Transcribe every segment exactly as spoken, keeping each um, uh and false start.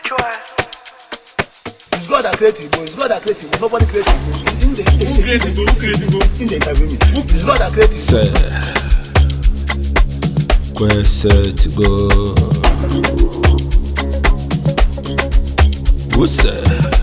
It's God that created Igbo. It's God that created Igbo. Nobody created Igbo. In the in the in the in the interview me. It's God that created Igbo. Say, where set to go? What's that?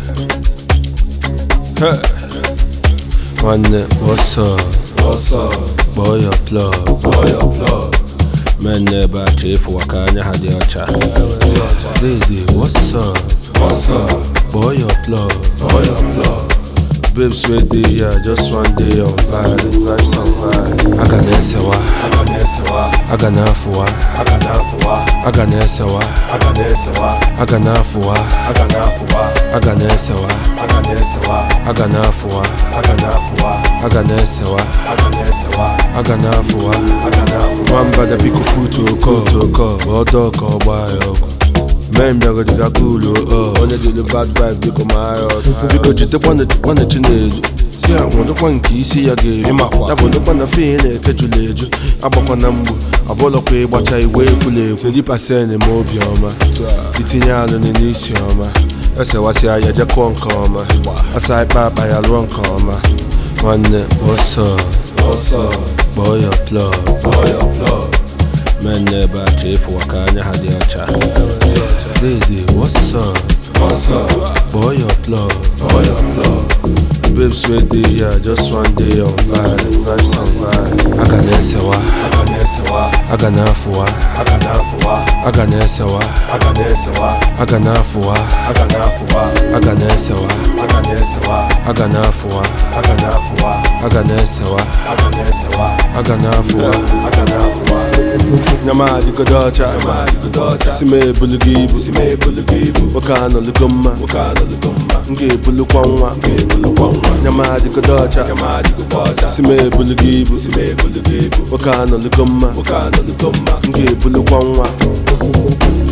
Hey, one what's up? What's up? Boy your plug, Boy your plug. man never chief wakanya hadi ocha. Lady, what's up? What's up? Boy your plug, Boy your plug. babes ready, yeah, just one day on vibe, vibes on vibe. Aganesewa, Aganesewa, aganafuwa, Aganafuwa, aganesewa, Aganesewa, aganafuwa, Aganafuwa, aganesewa, Aganesewa, aganafuwa, Aganafuwa, aganesewa, Aganesewa, aganafuwa. Aganafuwa. Mwamba da biko kutu oko, oko, odoko obayo. Men bịara dịka kulu, oh, onye dịrị bad vibe biko ma ayọ. Biko jitekwa na Chinedu, si anwụdụkwa nke isi ya ga-eri. Ya bụ dịkwa na fe na-ekejula eju, agbakwa na mgbu, abụlọkwa ịgbacha igwe ekwula ekwu. Sedi paseni ma obi ọma, itinye alụnị n'isi ọma. Esewasị ya jekọọ nke ọma, asa ikpe akpa ya lụọ nke ọma. Nwanne, what's up? What's up? Boy your plug, Boy your plug. men never chief wakanya hadi ocha. Lady, what's up? What's up? Boy your plug, Boy your plug. babes ready, yeah, just one day on vibe, vibes on vibe. Aganesewa, Aganesewa, aganafuwa, Aganafuwa, aganesewa, Aganesewa, aganafuwa, Aganafuwa, aganesewa, Aganesewa, aganafuwa, Aganafuwa, aganesewa, Aganesewa, aganafuwa. Aganafuwa. Nyama dikodocha, Nyama dikodocha. Sime bulugibu, Sime bulugibu, wakano lugumma, wakano lugumma, nge bulukwa nwa, nge bulukwa nwa. nyama dikodocha, Nyama dikodocha. sime bulugibu, Sime bulugibu, wakano lugumma, wakano lugumma, nge bulukwa nwa.